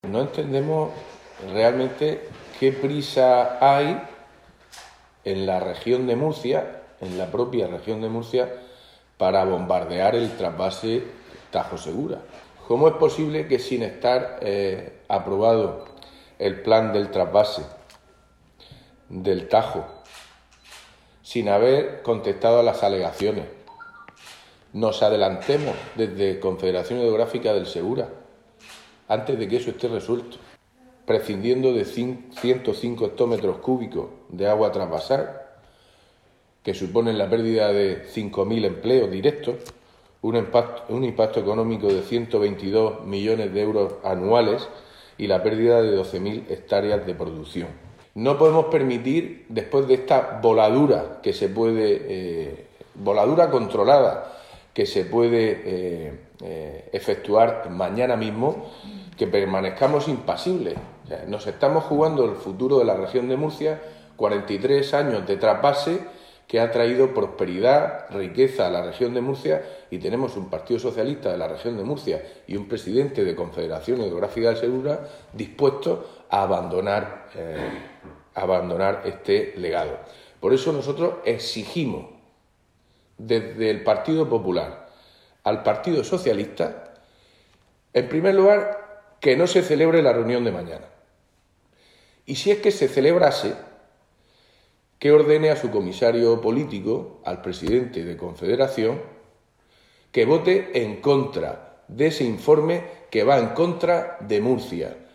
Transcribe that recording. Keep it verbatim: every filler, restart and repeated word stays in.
no entendemos realmente qué prisa hay en la región de Murcia, en la propia región de Murcia, para bombardear el trasvase Tajo Segura. ¿Cómo es posible que sin estar eh, aprobado el plan del trasvase del Tajo, sin haber contestado a las alegaciones, nos adelantemos desde Confederación Hidrográfica del Segura antes de que eso esté resuelto, prescindiendo de ciento cinco hectómetros cúbicos de agua a trasvasar, que suponen la pérdida de cinco mil empleos directos, un impacto, un impacto económico de ciento veintidós millones de euros anuales y la pérdida de doce mil hectáreas de producción? No podemos permitir, después de esta voladura que se puede, eh, voladura controlada, que se puede eh, eh, efectuar mañana mismo, que permanezcamos impasibles. O sea, nos estamos jugando el futuro de la región de Murcia, cuarenta y tres años de trasvase que ha traído prosperidad, riqueza a la región de Murcia, y tenemos un Partido Socialista de la región de Murcia y un presidente de Confederación Hidrográfica del Segura dispuestos a abandonar, eh, a abandonar este legado. Por eso nosotros exigimos desde el Partido Popular al Partido Socialista, en primer lugar, que no se celebre la reunión de mañana. Y si es que se celebrase, que ordene a su comisario político, al presidente de Confederación, que vote en contra de ese informe que va en contra de Murcia,